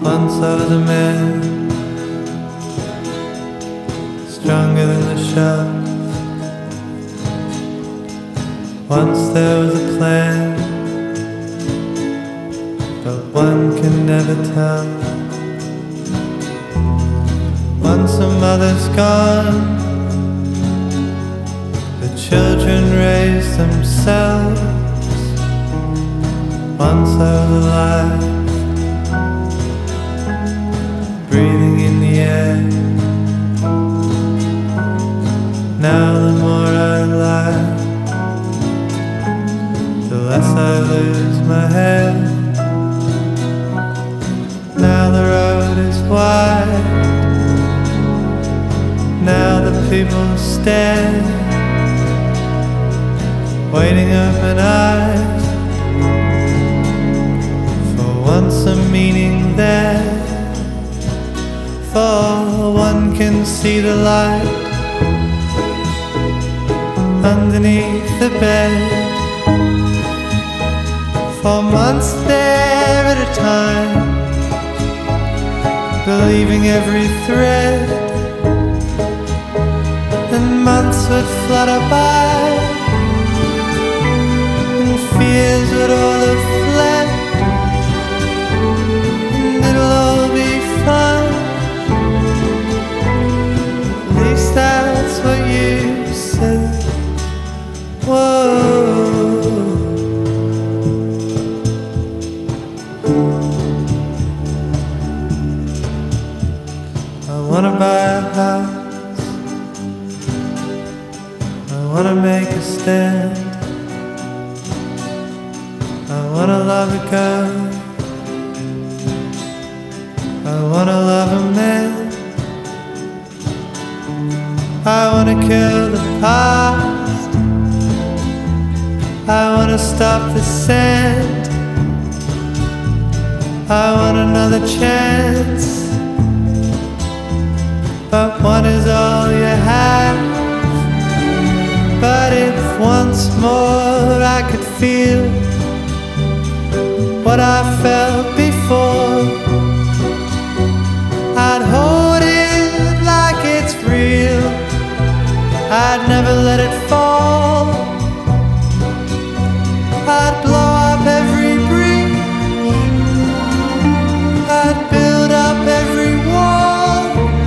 Once I was a man, stronger than the shells. Once there was a plan, but one can never tell. Once a mother's gone, the children raise themselves. Once I was alive, breathing in the air. Now the more I lie, the less I lose my head. Now the road is wide, now the people stare, waiting open-eyed for once a meaning there. For one can see the light underneath the bed. For months there at a time, believing every thread, and months would flutter by, and fears would all have fled, and it'll all be fine. At least that's what you said. Whoa. I wanna buy a house, I wanna make a stand, I wanna love a girl, I wanna love a man, I wanna kill the past, I wanna stop the sand, I want another chance. But one is all you have. But if once more I could feel what I felt before, I'd hold it like it's real, I'd never let it fall, I'd blow up every breeze, I'd build up every wall,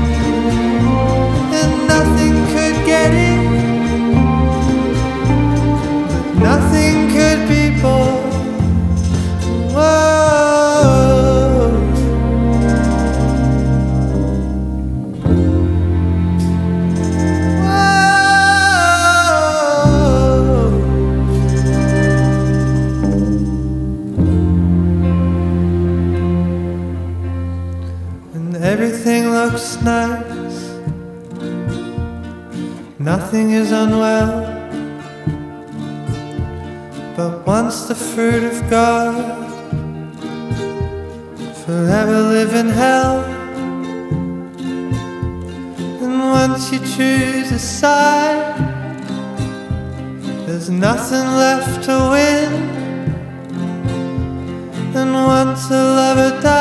and nothing could get in, but nothing could be born. Whoa. Everything looks nice, nothing is unwell, but once the fruit of God, forever live in hell. And once you choose a side, there's nothing left to win. And once a lover dies,